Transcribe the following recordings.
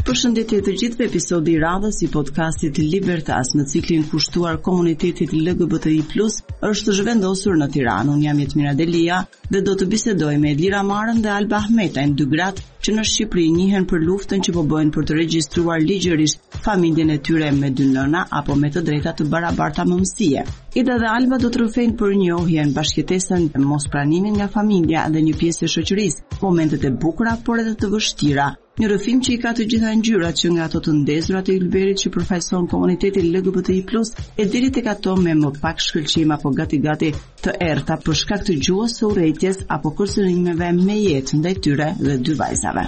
Përshëndetje të gjithëve, episodi i radhës i podcastit Libertas në ciklin kushtuar komunitetit LGBTI+, është zhvendosur në Tiranë. Unë jam Jetmira Delia dhe do të bisedoj me Elira Marën dhe Alba Ahmetajn, dy gratë që në Shqipëri njihen për luftën që po bëjnë për të regjistruar ligjërisht familjen e tyre me dy nëna apo me të drejta të barabarta mëmësie. Ida dhe Alba do të rrëfejnë për njohjen, bashkëtesën, mospranimin nga familja dhe një pjesë e shoqërisë, momentet e bukura por edhe të vështira. Një rrëfim që i ka të gjitha ngjyrat, që nga ato të ndezurat e ylberit që përfaqëson komunitetin LGBTI+, e deri tek ato me më pak shkëlqim apo gati të errta për shkak të gjuhës së urrëties apo kërcënimeve me jetë ndaj tyre dhe dy vajzave.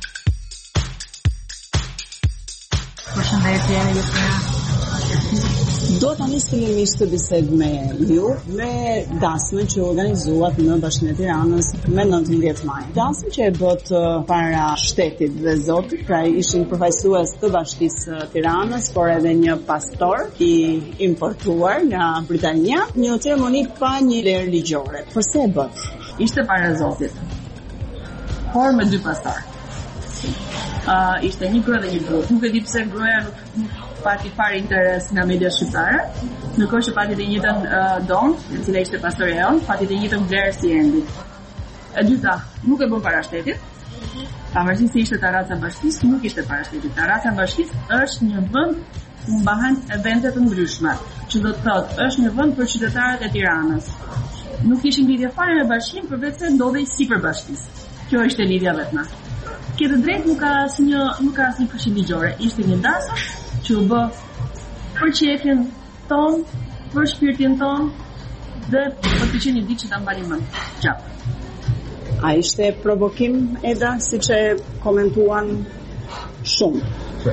Përshëndetje, Jetmira. Do të nis fillimisht të bisedë me ju, me dasmën që organizuat në Bashkinë e Tiranës me 19 maj. Dasmë që e bët para shtetit dhe zotit, pra ishin përfaqësues të Bashkisë Tiranës, por edhe një pastor i importuar nga Britania, një ceremoni pa një lerë ligjore. Pse e bët? Ishte para zotit, por me dy pastor. Ishte një grua dhe një burr. Nuk e di pse gruaja nuk pati fare interes nga media shqiptare, ndërkohë që pati të njëjtën don, e cila ishte pastori e on, pati të njëjtën vlerë si Endi. E dyta, nuk e bën para shtetit. Pavarësisht se ishte taraca e bashkisë, nuk ishte para shtetit. Taraca e bashkisë është një vend ku mbahen evente të ndryshme, që do të thotë është një vend për qytetarët e Tiranës. Nuk kishin lidhje fare me bashkinë, përveç se ndodhej sipër bashkisë. Kjo ishte lidhja vetme. Këtë drejt nuk ka asnjë këshill ligjore. Ishte një dasëm që u bë për qefjen ton, për shpirtin ton dhe për të qenë një ditë që ta mbani mend gjatë. A ishte provokim, Eda, siç e komentuan shumë?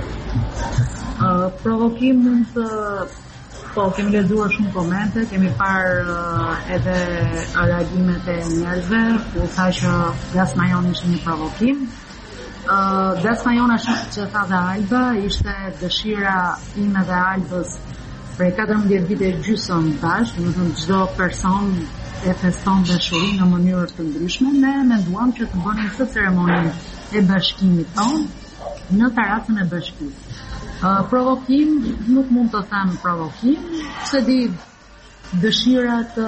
Provokim mund të kemi lexuar shumë komente, kemi parë edhe reagimet e njerëzve, ku tha që dasma jonë ishte një provokim. Dasma jona që tha dhe Alba ishte dëshira ime dhe Albës prej 14 vite gjysmë bashkë, domethënë çdo person e feston dashurinë në mënyrë të ndryshme. Ne menduam që të bënim këtë ceremoninë e bashkimit tonë në taracën e bashkisë. Provokim, nuk mund të them provokim, se di dëshira të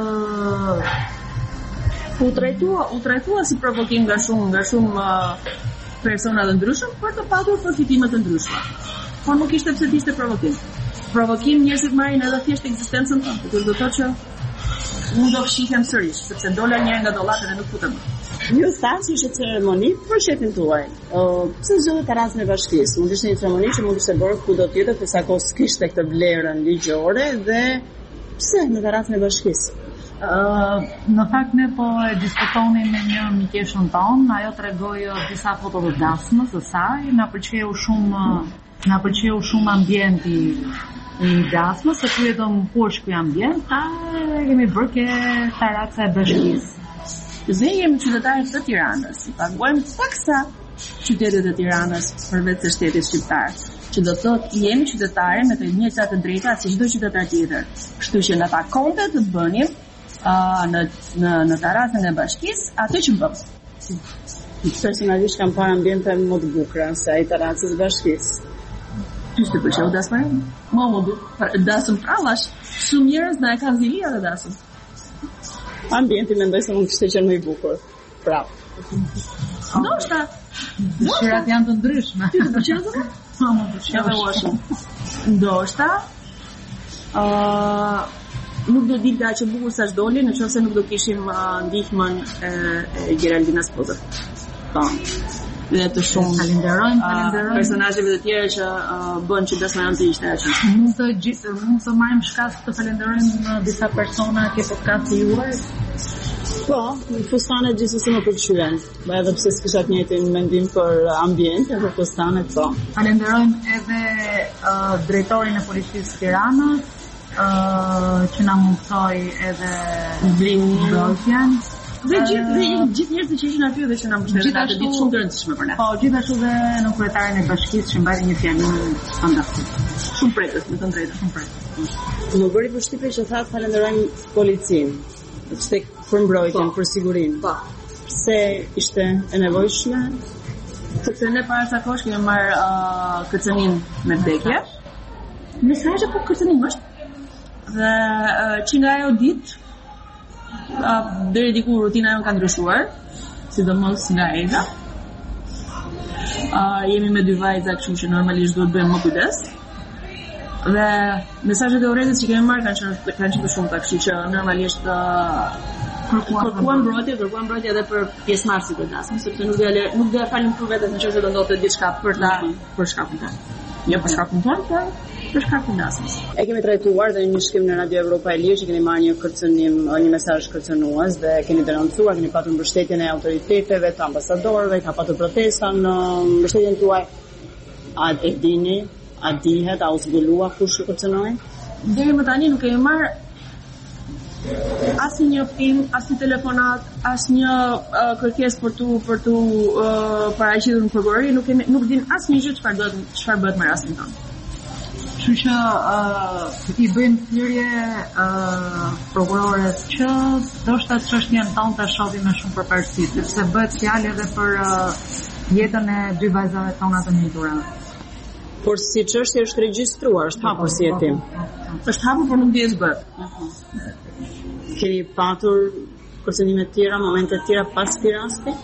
u trajtua si provokim nga shumë persona të ndryshëm për të patur përfitime të ndryshme. Por nuk ishte pse ishte provokim. Provokim njerëzit marrin edhe thjesht ekzistencën tonë, kjo do të thotë që unë do fshihem sërish, sepse dola një nga dollate dhe nuk futem. Ju thash që ishte ceremoni për shetin tuaj. Pse zgjodhet teracën e bashkisë? Mund të ishte një ceremoni që mund të ishte bërë kudo tjetër, por sa kohë s'kishte këtë vlerën ligjore dhe pse në teracën e bashkisë? Në fakt ne po e diskutonim me një mikeshën tonë, ajo tregoi disa foto të dasmës së saj, na pëlqeu shumë ambienti i dasmës, se pyetëm ku është ky ambient, kemi bërë ke taraca e bashkisë. Ne jemi qytetarë të Tiranës, i paguajmë taksa qytetet e Tiranës përveç se shtetit shqiptar, që do thotë jemi qytetarë me të njëjta të drejta si çdo qytetar tjetër. Kështu që në takonte të bënim në taracën e bashkisë atë që bëm. Personalisht kam parë ambiente më të bukura se ai taracës së bashkisë. Ty të pëlqeu dasma? Dasëm prallash, shumë njerëz na e kanë zilia dhe dasëm. Ambienti mendoj se mund të ishte qenë më i bukur. Prap. Ndoshta dëshirat janë të ndryshme. Ty të pëlqeu atë? Më pëlqeu. Ndoshta nuk do dilte aq e bukur sa ç'doli, nëse nuk do kishim ndihmën e Geraldinas Pozër. Po. Dhe të shumë falenderojmë personazheve të tjera që bën që dasma janë të ishte aq. Mund të marrim shkas të falenderojmë disa persona që podcasti juaj. Po, fustanet gjithsesi më pëlqyen. Edhe pse s'kisha të njëjtin mendim për ambientin, për fustanet, po. Falenderojmë edhe drejtorin e policisë Tiranës, që na mundsoi edhe mbrojtjen. Dhe gjithë njerëzit që ishin aty dhe që na mbështetën atë ditë shumë të rëndësishme për ne. Po, gjithashtu dhe në kryetarin e bashkisë që mbajti një fjalë fantastike. Shumë prekës, me të drejtë, shumë prekës. Më bëri përshtypje që thatë falenderojmë policinë, tek për mbrojtjen, për sigurinë. Po. Pse ishte e nevojshme? Sepse ne para sa kohësh kemi marr kërcënim me vdekje. Mesazhe po kërcënim është. Dhe që nga ajo ditë deri diku rutina jon ka ndryshuar, sidomos nga Eda. Jemi me 2 vajza, kështu që normalisht duhet bëjmë më kujdes. Dhe mesazhet e urrëties që kemi marrë kanë qenë të shumta, kështu që normalisht kërkuam mbrojtje edhe për pjesëmarrësit e dasmës, sepse nuk do ja falim për vetes nëse do ndodhte diçka për shkakun tonë. Jo për shkakun tonë, por për shkakun e dasmës. E kemi trajtuar dhe një shkim në Radio Evropa e Lirë që keni marrë një kërcënim, një mesazh kërcënues dhe keni denoncuar, keni patur mbështetjen e autoriteteve, të ambasadorëve, ka patur protesta në mbështetjen tuaj. A e dini, a dihet, a u zbulua kush kërcënoi? Deri më tani nuk kemi marrë asnjë film, asnjë telefonat, asnjë kërkesë për tu paraqitur në prokurori, nuk din asnjë gjë çfarë bëhet me rastin tonë. Kështu që I bëjmë thirrje prokurores që ndoshta çështjen tonë ta shohim me shumë përparësi, sepse bëhet fjalë edhe për jetën e 2 vajzave tona të njitura. Por si çështje është regjistruar, është hapur si hetim. Është hapur, por nuk dihet ç'bëhet. Keni patur kërcënime të tjera, momente të tjera pas këtij rasti?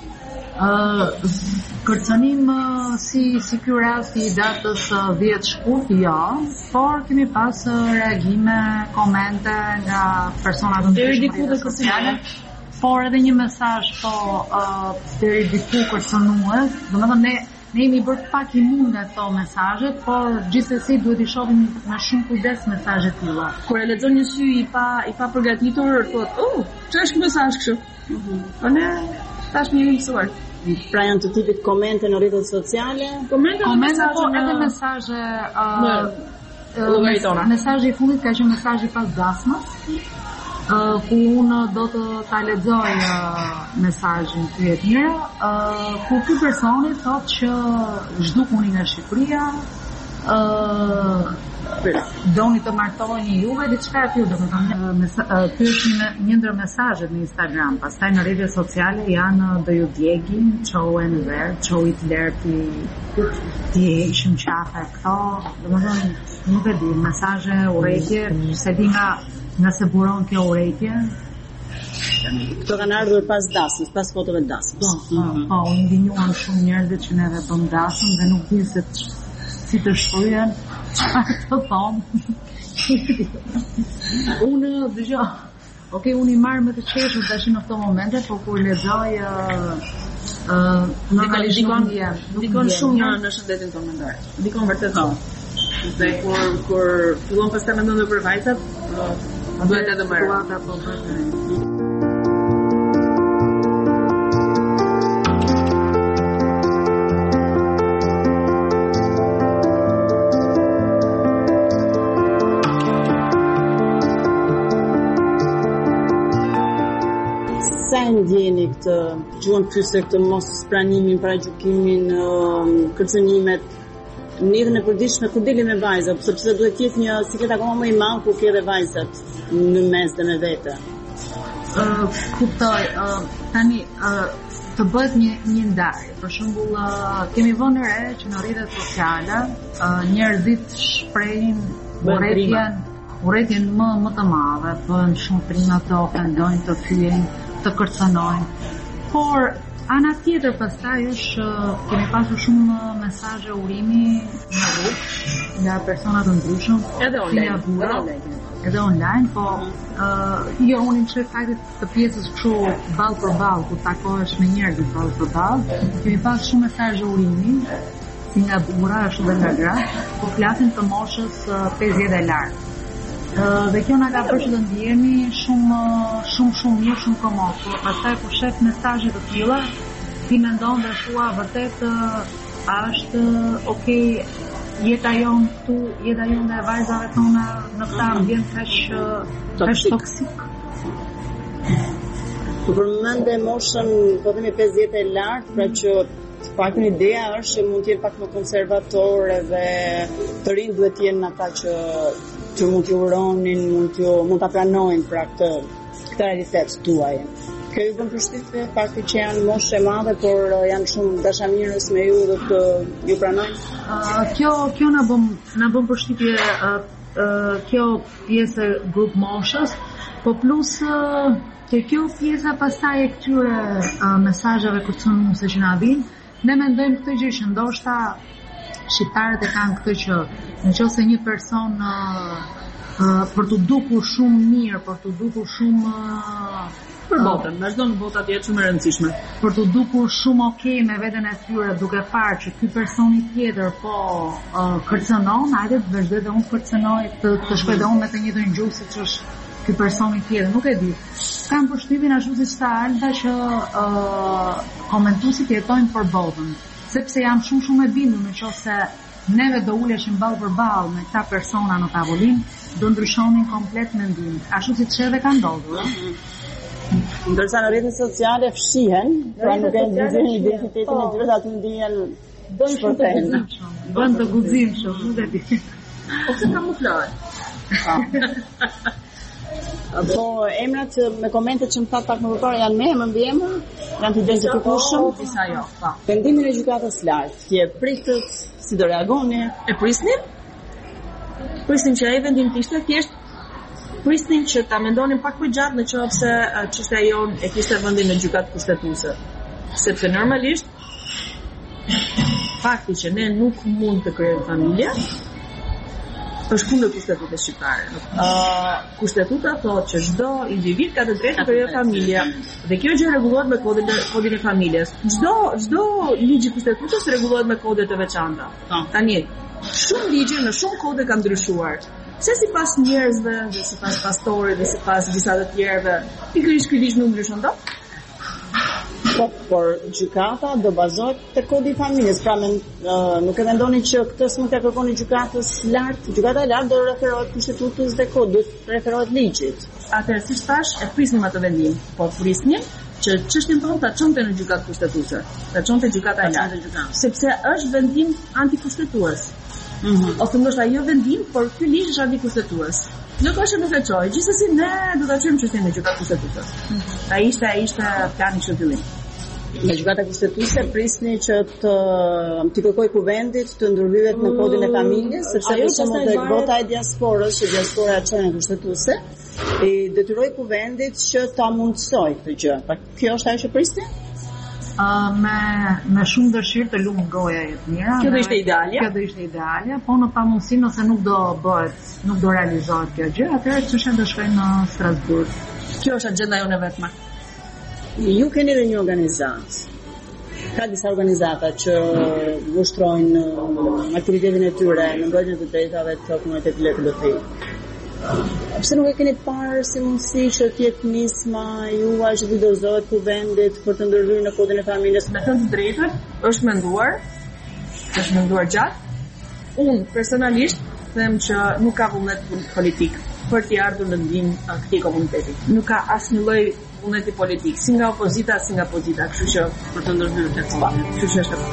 Kërcënim si ky rasti I datës 10 shkurt, jo, por kemi pas reagime, komente nga persona të ndryshme sociale, por edhe një mesazh deri diku kërcënues, domethënë ne jemi bërë pak imun nga këto mesazhet, por gjithsesi duhet I shohim me shumë kujdes mesazhet të tilla. Kur e lexon një sy I pa përgatitur, thotë, ç'është ky mesazh kështu? Po ne tash më jemi mësuar. Pra janë të tipit komente në rrjetet sociale, komente po edhe mesazhe mesazhi I fundit ka qenë mesazhi pas dasmës, ku unë do të ta lexoj mesazhin pyet njëra, ku ky personi thotë që zhdukuni nga Shqipëria, doni të martoheni juve, diçka e tillë, domethënë ky është një ndër mesazhet në Instagram. Pastaj në rrjetet sociale janë do ju djegin, çau në ver, çau I të lerti, ti ishim qafe këto, domethënë nuk e di, mesazhe urrëtie, se di nga se buron kjo urrëtie. Këto kanë ardhur pas dasmës, pas fotove të dasmës. Po, u ndinjuan shumë njerëzit që neve bëm dasmën dhe nuk din se si të shkrujen, çfarë të thonë. Unë dëgjoj. Okej, unë I marr me të qeshur tash në këto momente, por kur lexoj normalisht dikon shumë në shëndetin tonë mendor. Dikon vërtet thonë. Dhe kur fillon pastaj mendon për vajzat, duhet edhe marrë. Sa e ndjeni këtë, gjuan pyse këtë mos pranimin, paragjykimin, kërcënimet, në jetën e përditshme ku deli me vajzat, sepse duhet të jetë një siklet akoma më I madh ku ke edhe vajzat në mes dhe me vete. Kuptoj, tani të bëhet një ndarje. Për shembull, kemi vënë re që në rrjetet sociale njerëzit shprehin urrëtien më të madhe, bën shumë prima të ofendojnë, të fyejnë, të kërcënojnë. Por ana tjetër pastaj është kemi pasur shumë mesazhe urimi në rrugë nga persona të ndryshëm, edhe online, po jo unë në faktit të pjesës kështu ballë për ballë, ku takohesh me njerëzit ballë për ballë, kemi pasur shumë mesazhe urimi, si nga burra ashtu dhe nga gra, po flasin të moshës 50 e lartë. Dhe kjo na ka bërë që të ndjehemi shumë mirë, shumë komod. Por pastaj kur shef mesazhe të tilla, ti mendon dhe thua vërtet a është okay jeta jon këtu, jeta jon e vajzave tona në këtë ambient kaq toksik. Kur përmendë moshën, po themi 50 e lartë, pra që të paktën ideja është që mund të jenë pak më konservatorë dhe të rinë duhet të jenë ata që mund t'ju uronin, mund ta pranojnë pra këtë realitet tuaj. Kjo ju bën përshtypje fakti që janë moshë e madhe, por janë shumë dashamirës me ju dhe të ju pranojnë? Kjo na bën përshtypje kjo pjesë grup moshës, po plus kjo pjesa pastaj e këtyre mesazheve kërcënuese që na vijnë, ne mendojmë këtë gjë që ndoshta shqiptarët e kanë këtë që nëse një person për të dukur shumë mirë, për të dukur shumë për botën, vazhdo në botat jetë shumë e rëndësishme. Për të dukur shumë okay me veten e tyre, duke parë që ky personi tjetër po kërcënon, hajde të vazhdoj dhe unë kërcënoj të shkoj dhe unë me të njëjtën gjuhë siç është ky personi tjetër, nuk e di. Kam përshtypjen ashtu siç tha Alda që komentuesit jetojnë për botën, sepse jam shumë e bindur nëse neve do uleshim ballë për ballë me këta persona në tavolinë, do ndryshonin komplet mendimin, ashtu siç edhe ka ndodhur. Ndërsa në rrjetet sociale fshihen, pra nuk e nxjerrin identitetin e tyre, aty ndihen bën të guximshëm, nuk e di. Ose kamufloj. Po emrat me komentet që më thatë pak më përpara janë me emër mbi emër, janë të identifikueshëm, disa jo. Vendimin e gjykatës lart, që pritët si do reagoni? E prisnim? Prisnim që ai vendim të ishte thjesht prisnim që ta mendonin pak më gjatë në qoftë se çështja jonë e kishte vendin në gjykatë kushtetuese. Sepse normalisht fakti që ne nuk mund të krijojmë familje është kundër kushtetutës shqiptare. Kushtetuta thotë që çdo individ ka të drejtë të krijojë familje dhe kjo gjë rregullohet me kodin e familjes. Çdo ligj i kushtetutës rregullohet me kode të veçanta. Tani, shumë ligje në shumë kode kanë ndryshuar. Se sipas njerëzve, dhe sipas pastorit, dhe sipas disa të tjerëve, pikërisht ky ligj nuk ndryshon dot. Por gjykata do bazohet te kodi i familjes, pra nuk e mendoni që këtë s'mund t'ia kërkoni gjykatës lart? Gjykata e lartë do referohet kushtetutës dhe kodit, do referohet ligjit. Atëherë, siç thash, e prisnim atë vendim, po prisnim që çështjen tonë ta çonte në gjykatë kushtetuese, ta çonte gjykata e lartë, sepse është vendim antikushtetues. Ose ndoshta jo vendim, por ky ligj është antikushtetues. Nuk është nuk e çoj, gjithsesi ne do ta çojmë çështjen në gjykatë kushtetuese. Ai ishte plani që fillim. Nga gjykata kushtetuese prisni që t'i kërkoj kuvendit të ndërhyjet në kodin e familjes, sepse për shembull tek vota e diasporës, që diaspora çon në kushtetuese, i detyroi kuvendit që ta mundsoj këtë gjë. Pa kjo është ajo që prisni? Me shumë dëshirë të lumë goja e të mira. Kjo do ishte idealja? Kjo do ishte idealja, po në pamundësi nëse nuk do realizohet kjo gjë, atëherë çështja do shkojë në Strasburg. Kjo është agjenda jonë e vetme. Ju keni edhe një organizatë. Ka disa organizata që ushtrojnë aktivitetin e tyre në mbrojtjen e të drejtave të komunitetit LGBT. Pse nuk e keni parë si mundësi që të jetë nisma juaj që të dorëzohet kuvendit për të ndërhyrë në kodin e familjes? Me thënë të drejtën, është menduar gjatë. Unë personalisht them që nuk ka vullnet politik për t'i ardhur në ndihmë këtij komuniteti. Nuk ka asnjë lloj vullneti politik, si nga opozita, kështu që për të ndërhyrë tek komuniteti. Kështu që është.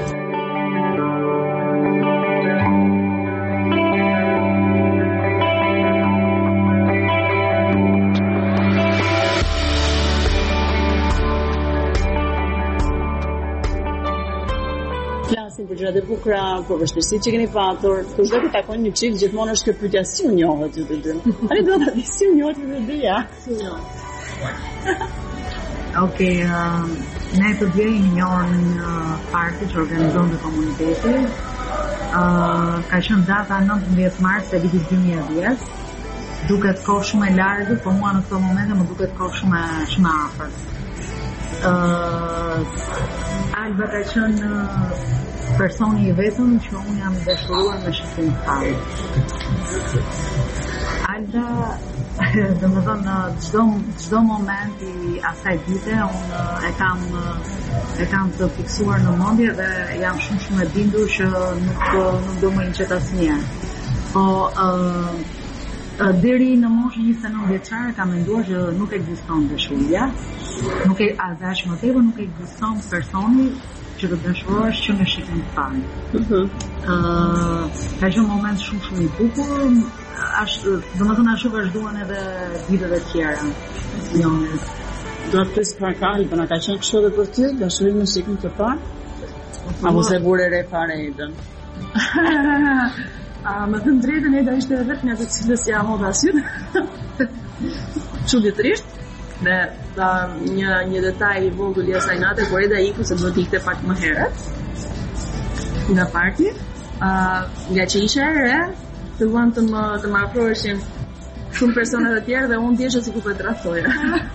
Për gjërat e bukura, për vështirësitë që keni patur, kur çdo të takojnë një çift, gjithmonë është kjo pyetja si u njohët ju të dy. Tani do ta di si u njohët ju të dy, ja? Si u njohët? Okej, ne të dy i njohëm në parti që organizon në komuniteti. Ka qenë data 19 mars e vitit 2010. Duket kohë shumë e largë, por mua në këtë moment më duket kohë shumë e afërt. Alba ka qenë personi i vetëm që unë jam dashuruar me shqiptin fare. Alda, domethënë çdo moment i asaj dite unë e kam të fiksuar në mendje dhe jam shumë e bindur që nuk do më inqet asnjëherë. Po deri në moshën 29 vjeçare kam menduar që nuk ekziston dashuria, nuk e as më tepër nuk ekziston personi që të dashurohesh që me shqiptin fare. Ka qenë moment shumë i bukur, domethënë ashtu vazhduan edhe ditët e tjera. Do të pres para kalbë, na ka qenë kështu edhe për ty, dashurinë në shikën të parë? Apo se vure re fare Edën? Më thënë drejtën, Eda ishte vetë nga të cilës ja hodha sytë. Çuditërisht. Dhe një detaj i vogël i asaj nate, kur Eda iku se duhet ikte pak më herët nga parti, nga që isha e re, filluan të më afroheshin shumë persona të tjerë dhe unë ndjesha sikur po tradhtoja.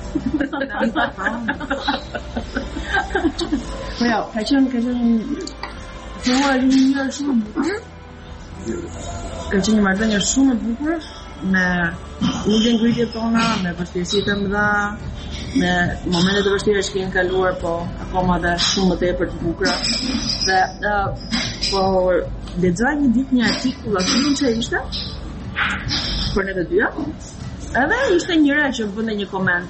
Po ja, ka qenë filluar një njërë shumë e bukur. Ka qenë një marrëdhënie shumë e bukur me ujë ngritjet tona, me vështirësitë e mëdha, me momente të vështira që kemi kaluar, po akoma dhe shumë më tepër të bukura. Dhe po lexoj një ditë një artikull aty që ishte për ne të dyja. Edhe ishte njëra që bënte një koment.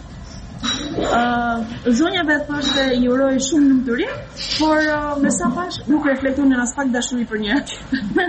Zonjave thoshte i uroj shumë lumturi, por me sa pash nuk reflekton në as pak dashuri për njëra tjetrën.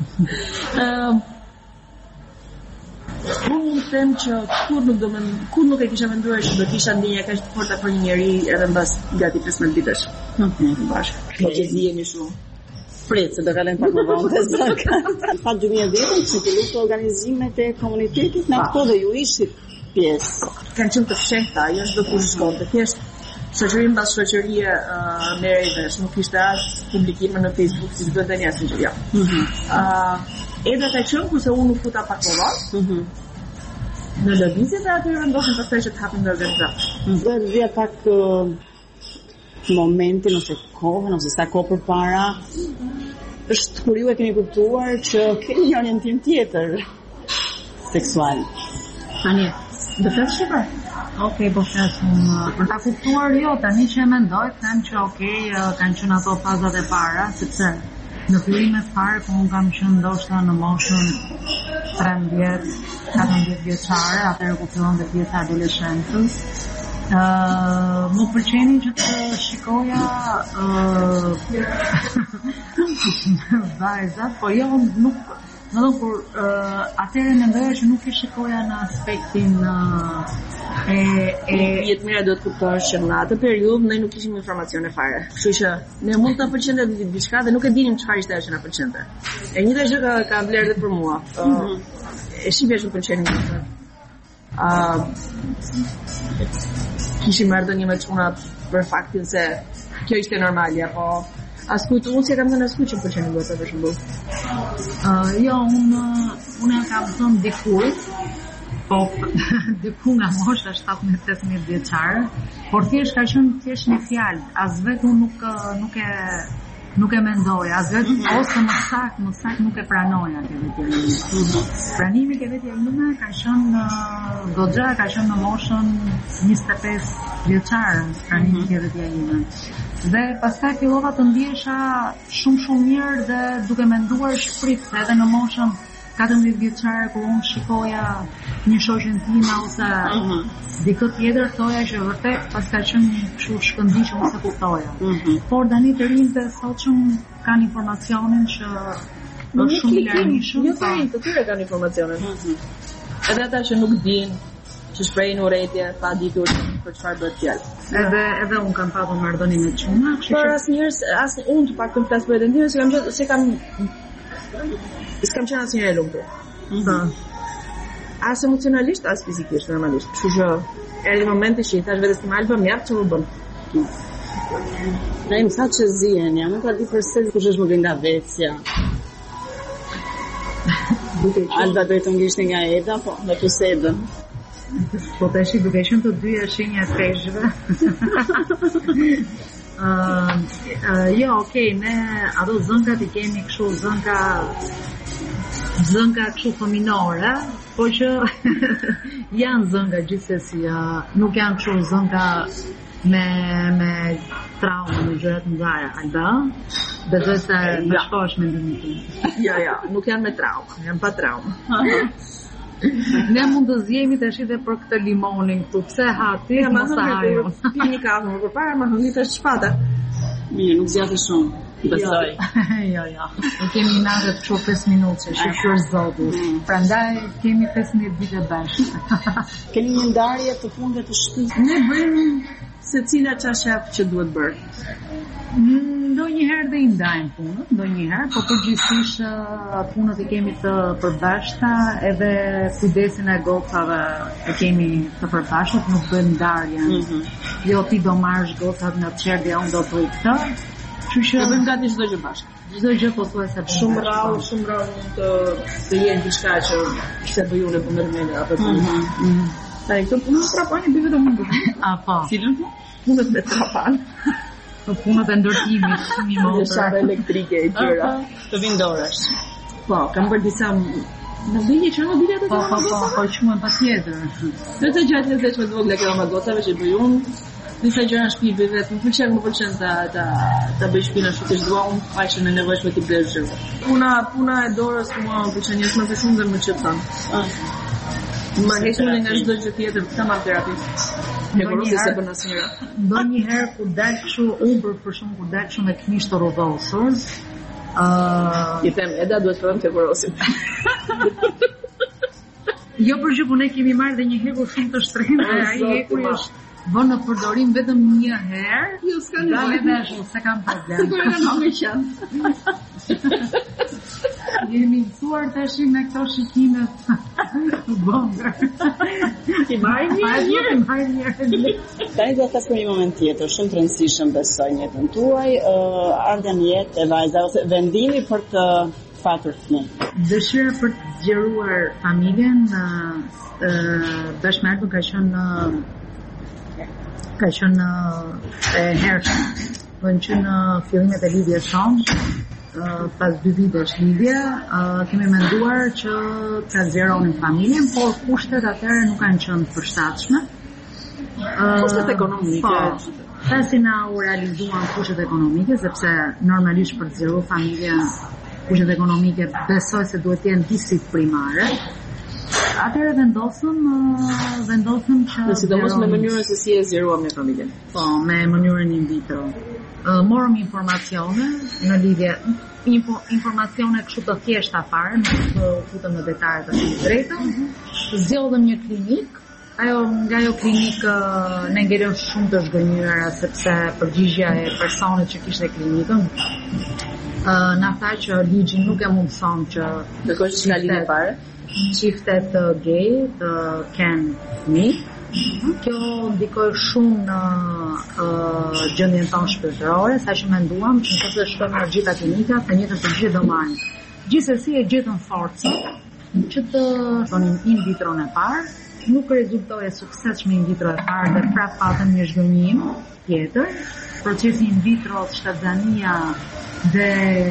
Unë mund të them që kur nuk e kisha menduar që do kisha ndjenja kaq të forta për një njeri edhe mbas gati 15 vitesh. Bashkë. Po që zihemi shumë. Prit, se do kalojmë pak më vonë te zaka. Sa 2010 që fillu të organizimet e komunitetit në ato dhe ju ishit pjesë. Kanë qenë të fshehta, jo çdo kush shkonte, thjesht shoqëri mbas shoqërie merrej vesh, nuk kishte as publikime në Facebook si do të tani asnjë gjë. Eda ka qenë kurse unë nuk futa pak më vonë. Në lëvizje dhe aty vendosen pastaj që të hapin në organizatë. Do të vija pak momentin ose kohën ose sa kohë përpara është kur ju e keni kuptuar që keni një orientim tjetër seksual. Tani, do të thashë pa. Okej, po flasim për ta kuptuar jo, tani që e mendoj, them që kanë qenë ato fazat e para, sepse në fillimet fare ku unë kam qenë ndoshta në moshën 13-14 vjeçare, atëherë ku fillon dhe pjesa e adoleshencës. Më pëlqenin që të shikoja vajzat, po jo nuk kur atëherë mendoja që nuk i shikoja në aspektin jetë mira do të kuptosh që në atë periudhë ne nuk kishim informacione fare. Kështu që ne mund të pëlqente diçka dhe nuk e dinim çfarë ishte ajo që na pëlqente. E njëjta gjë ka vlerë edhe për mua. E shihja që pëlqenin. Kishim marrëdhënie me çunat për faktin se kjo ishte normalja, po askujt unë si kam thënë askujt që pëlqenin goca për shembull. Jo, unë kam thënë dikujt, po diku nga mosha 17-18 vjeçare, por thjesht ka qenë thjesht një fjalë, as vetë unë nuk e mendoja, as vetë ose më saktë nuk e pranoja ke vetja ime. Pranimi ke vetja ime ka qenë goxha, ka qenë në moshën 25 vjeçare, pranimi ke vetja ime. Dhe pastaj fillova të ndihesha shumë mirë dhe duke menduar shprit se edhe në moshën 14 vjeçare kur unë shikoja një shoqen time ose dikë tjetër, thoja që vërtet pas ka qenë një kështu shkëndij që mos e kuptoja. Por tani të rinjtë e sotshëm kanë informacionin që është shumë i larmishëm. Jo të rinjtë, të tyre kanë informacionin. Edhe ata që nuk dinë, që shprehin urrëtie pa ditur për çfarë bëhet fjalë. Edhe unë kam pasur marrëdhënie me çuna, kështu që as unë të paktën flas për identimin, s'kam qenë asnjëherë e lumtur. As emocionalisht, as fizikisht, normalisht. Kështu që erdhi momenti që i thash vetes tim Alba, mjaft që më bën. Ne më sa që zihen, jam nuk e di përse kush është më vjen nga vecja. Alba do të ngishte nga Eda, po me Pusedën. Po tash duke qenë të dyja shenja të peshëve. Jo, okay, ne ato zënkat i kemi kështu zënka kështu fëminore, po që janë zënka gjithsesi, nuk janë kështu zënka me traumë në gjërat mëdha, Alba. Besoj se më shkosh mendimin tim. Jo, nuk janë me traumë, janë pa traumë. Ne mund të zjemi tash edhe për këtë limonin këtu. Pse ha ti mos ha ajo? Pini kafë më përpara, më hëngri tash çpata. Mirë, nuk zgjati shumë. Besoj. Jo. Ne kemi natë të 5 minutë, shqyrë zotu. Prandaj kemi 15 vite bashkë. Keni një ndarje të punëve të shtëpisë? Ne bëjmë secila çfarë shef që duhet bërë. Ndonjëherë dhe i ndajmë punët, ndonjëherë, po përgjithsisht punët i kemi të përbashkëta, edhe kujdesin e gocave e kemi të përbashkët, nuk bëjmë ndarje. Jo ti do marrësh gocat nga çerdhja, unë do bëj këtë. Kështu që bëjmë gati çdo gjë bashkë. Çdo gjë pothuajse bëjmë. Shumë rrallë mund të jenë diçka që se bëj unë për ndërmend apo punë. Tani këto punë trapani bëj vetëm unë. Apo. Cilën? Punët me trapan. Po punët e ndërtimit, mi motor. Sharë elektrike e tjera. Të vindoresh. Po, kam bërë disa në bini që në bini atë të Po, shumë patjetër. Dhe të gjatë lezeq me të vogle këto magocave që bëj unë. Disa gjëra në shtëpi bëj vetë, më pëlqen ta bëj shtëpinë ashtu siç dua unë, faqen e nevojshme të blesh gjëra. Puna e dorës mua më pëlqen njësë më të shumë dhe më çepton. Ma heqëm nga çdo gjë tjetër, ta marr terapi. Ndonjëherë se bën asnjëra. Ndonjëherë kur dal kështu, unë për shkak kur dal kështu me këmishë të rrodhosur, i them Eda duhet të provojmë të kurosim. Jo për gjë, ne kemi marrë dhe një hekur shumë të shtrenjtë, ai hekuri është vënë në përdorim vetëm një herë. Jo, s'ka nevojë, se kam problem. Sigurisht nuk e qen. Jemi mësuar tash me këto shikimet bombe. Ti marrë mirë. Tani do të flas për një moment tjetër, shumë të rëndësishëm besoj në jetën tuaj, ardha në jetë e vajza ose vendimi për të fatur fëmijë. Dëshira për të zgjeruar familjen, bashkëmarrja ka qenë e hershme. Vënë që në fillimet e lidhjes sonë, pas 2 vitesh lidhje, kemi menduar që ta zgjeronim familjen, por kushtet atëherë nuk kanë qenë të përshtatshme. Kushtet ekonomike. Pasi na u realizuan kushtet ekonomike, sepse normalisht për të zgjeruar familjen, kushtet ekonomike besoj se duhet të jenë disi primare. Atëherë vendosëm që sidomos me mënyrën se si e zgjeruam në familjen. Po, me mënyrën in vitro. Morëm informacione në lidhje informacione kështu të thjeshta fare, nuk të futëm në detaje të drejta. Zgjodhëm një klinik. Nga ajo klinikë ne ngelëm shumë të zhgënjyra sepse përgjigjja e personit që kishte klinikën na tha që ligji nuk e mundson që të kosh nga lidhja fare. Çiftet gay të kenë fëmijë. Kjo ndikoi shumë në gjendjen tonë shpirtërore, saqë menduam që nëse shkojmë në gjitha klinikat, të njëjtën përgjigje do marrim. Gjithsesi e gjetëm forcën që të bënim in vitro në parë, nuk rezultoi suksesshëm in vitro e parë dhe prapë patëm një zhgënjim tjetër. Procesi in vitro, shtatzania dhe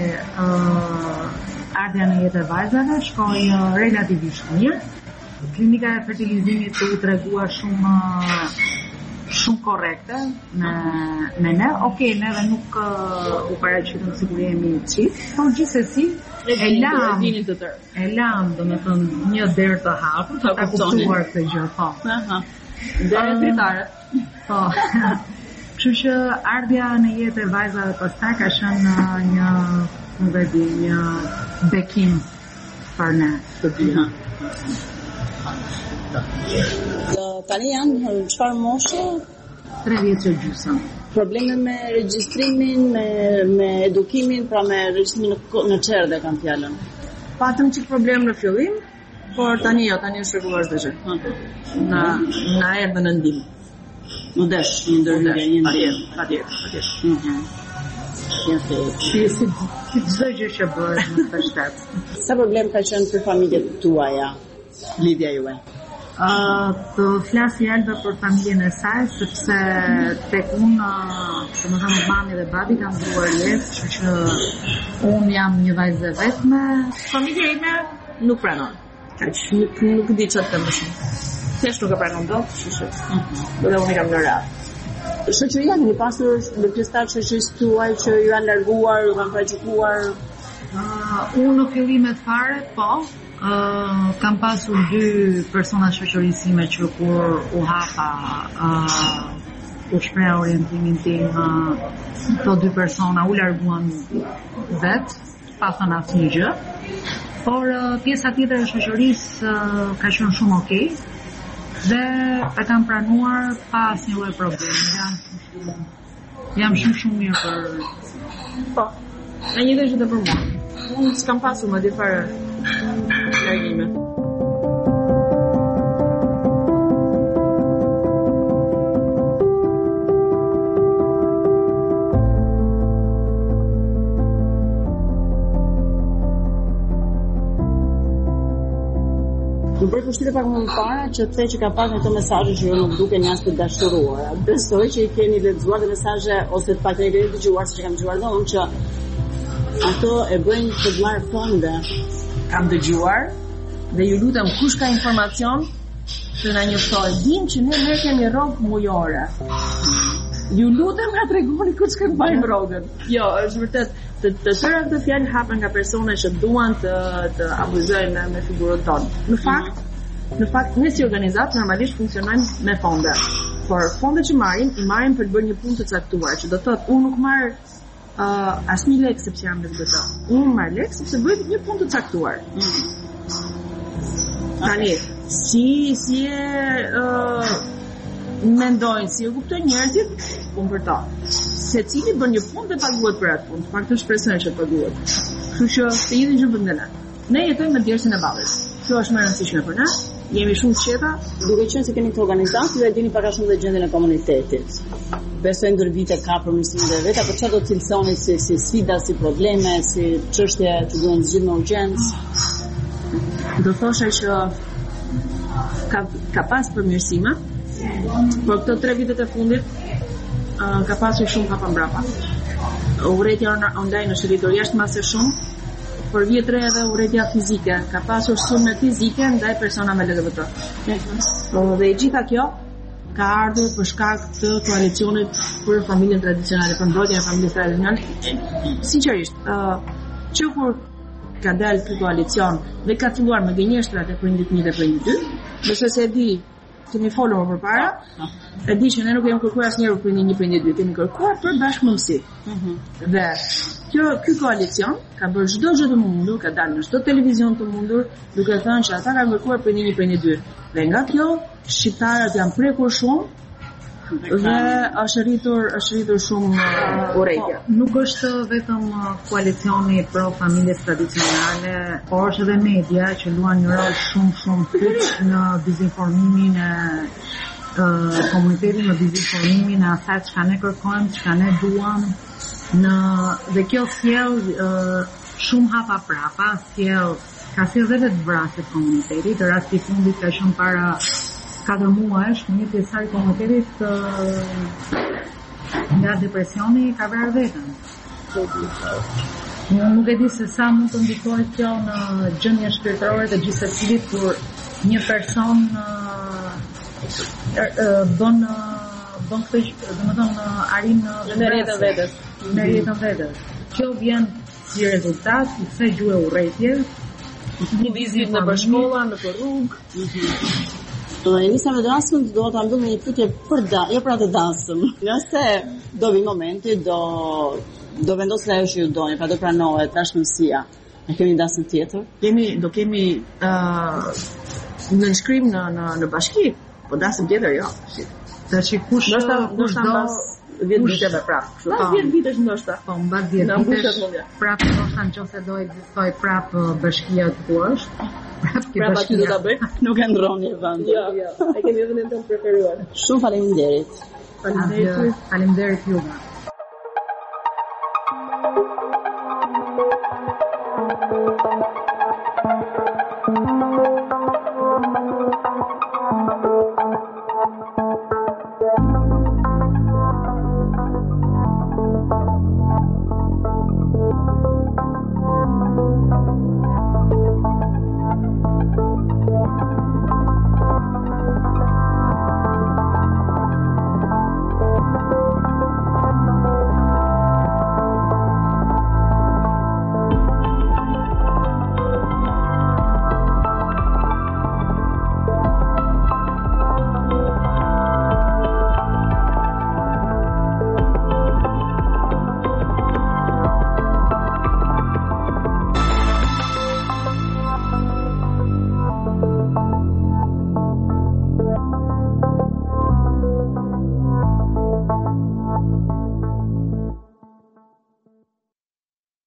ardha në jetë e vajzave shkoi relativisht mirë. Klinika e fertilizimit u tregua shumë korrekte me ne. Okej, neve nuk u paraqitëm sikur jemi çift, por gjithsesi e lam, domethënë një derë të hapur, ta kuptuar këtë gjë, po. Derë dritare. Po. Kështu që ardha në jetë e vajzave pastaj ka qenë një bekim për ne të dy. Tani janë çfarë moshe? 3 vjeç e gjysmë. Probleme me regjistrimin, me edukimin, pra me regjistrimin në çerdhe kanë fjalën. Patëm çik problem në fillim, por tani është rregulluar çdo gjë. Na erdhën në ndihmë. Në desh, një ndërhyrje, patjetër. Si çdo gjë që bëhet në këtë shtet. Sa problem ka qenë për familjet tuaja, lidhja juaj? Të flas fjalë për familjen e saj, sepse tek unë, domethënë mami dhe babi kanë ndruar jetë, kështu që unë jam një vajzë vetme. Familja ime nuk pranon. Nuk di çfarë të më shumë. Thjesht nuk e pranon dot, kështu që do unë kam në radhë. Shoqëria keni pasur ndërpjestar shoqërisë tuaj që ju janë larguar, ju kanë paraqituar? Unë në fillimet fare, po. Kam pasur 2 persona shoqërisime që kur u hapa u shpreh orientimin tim, këto dy persona u larguan vet, pa thënë asnjë gjë. Por pjesa tjetër e shoqërisë ka qenë shumë okay dhe e kam pranuar pa asnjë lloj problemi. Jam shumë mirë për... Po, e një dhe që të për mua. Unë s'kam pasur më di fare largime. Më bëri përshtypje pak më parë që the që ka pas në këto mesazhe që nuk duken as të dashuruara. Besoj që i keni lexuar dhe mesazhe ose të paktën i keni dëgjuar, siç e kam dëgjuar dhe unë, që ato e bëjnë për të marrë fonde. Kam dëgjuar dhe ju lutem, kush ka informacion të na njoftoj. Dim që ne kemi rrogë mujore. Ju lutem nga tregoni kush ka bërë rrogën. Jo, është vërtet të tëra këto fjalë hapen nga persona që duan të abuzojnë me figurën tonë. Në fakt ne si organizatë normalisht funksionojmë me fonde. Por fondet që i marrim për të bërë një punë të caktuar, që do të thotë unë nuk marr asnjë lek sepse jam në këtë. Unë marr lek sepse bëj një punë të caktuar. Tani, si mendojnë, si e kuptojnë njerëzit, punë për ta. Secili bën një punë dhe paguhet për atë punë. Pak të shpresojnë që paguhet. Kështu që të jetin që vëndë ne. Ne jetojmë me djersën e ballit. Kjo është më e rëndësishme për ne. Jemi shumë të qeta. Duke qenë se keni këtë organizatë, ju e dini pak a shumë dhe gjendjen e komunitetit. Besoj ndër vite ka përmirësime dhe veta, por çfarë do të cilësoni si sfida, si probleme, si çështje që duhen zgjidhur me urgjencë? Do thosha që ka pas përmirësime, por këto 3 vitet e fundit ka pasur shumë hapa mbrapa. Urrejtja online është rritur jashtëmase shumë, por vjet re edhe urrejtja fizike. Ka pasur sulme fizike ndaj personave LGBT. Dhe e gjitha kjo ka ardhur për shkak të koalicionit për familjen tradicionale, për mbrojtjen e familjes tradicionale. Sinqerisht, që kur ka dalë ky koalicion dhe ka filluar me gënjeshtrat e prindit 1 dhe prindit 2, besoj se e di, kemi folur më përpara, e di që ne nuk kemi kërkuar asnjëherë për prindin 1, prindin 2, kemi kërkuar për bashkëmësi. Dhe ky koalicion ka bërë çdo gjë të mundur, ka dalë në çdo televizion të mundur, duke thënë që ata kanë kërkuar prindin 1, prindin 2. Dhe nga kjo, shqiptarët janë prekur shumë dhe është rritur shumë urrejtje. Nuk është vetëm koalicioni pro familjes tradicionale, por është edhe media që luan një rol shumë kyç në dezinformimin e komunitetit, në dezinformimin e asaj çka ne kërkojmë, çka ne duam, dhe kjo sjell shumë hapa prapa, ka sjell dhe vetë vrasje të komunitetit. Rasti i fundit ka qenë para 4 muajsh, një pjesëtar i komunitetit nga depresioni ka vrarë veten. Nuk e di se sa mund të ndikojë kjo në gjendjen shpirtërore të gjithë secilit kur një person bën këtë, domethënë arrin në rrjetën vetes. Kjo vjen si rezultat i kësaj gjuhe urrejtje, një vizit në shkolla, në rrugë. Nisa me dasmën do ta mbyllim me një pyetje jo për atë dasëm. Nëse do vi momenti, do vendosni ajo që ju doni, pra do pranohet bashkëmësia. Ne kemi dasëm tjetër. Do kemi në nshkrim në bashki, po dasëm tjetër jo. Tash kush do 10 viteve prap. Pas 10 vitesh ndoshta. Po mbas 10 vitesh. Prap ndoshta nëse do ekzistoj prap bashkia ku është. Prap aty do ta bëj. Nuk e ndroni vend. Jo. E kemi vendin tonë preferuar. Shumë faleminderit. Faleminderit juve.